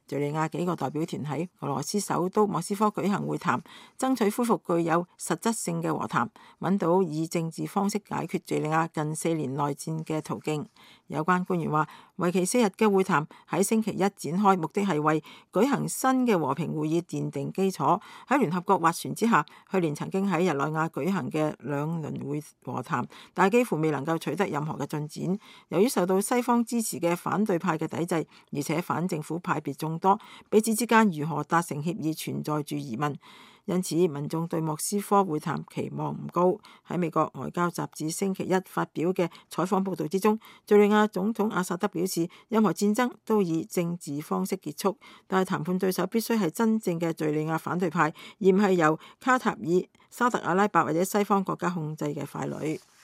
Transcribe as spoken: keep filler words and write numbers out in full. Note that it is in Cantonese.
敘利亞幾個代表團喺俄羅斯首都莫斯科舉行會談，爭取恢復具有實質性嘅和談，揾到以政治方式解決敘利亞近四年內戰嘅途徑。有關官員話，為期四日嘅會談喺星期一展開，目的係為舉行新嘅和平會議奠定基礎。喺聯合國斡旋之下，去年曾經喺日內瓦舉行嘅兩輪會和談，但係幾乎未能夠取得任何嘅進展。由於受到西方支持嘅反對派嘅抵制，而且反政府派別眾多，彼此之間如何達成協議存在住疑問。因此，民眾對莫斯科會談期望唔高。喺美國外交雜誌星期一發表嘅採訪報導之中，敘利亞總統阿薩德表示，任何戰爭都以政治方式結束，但係談判對手必須係真正嘅敘利亞反對派，而唔係由卡塔爾、沙特阿拉伯或者西方國家控制嘅傀儡。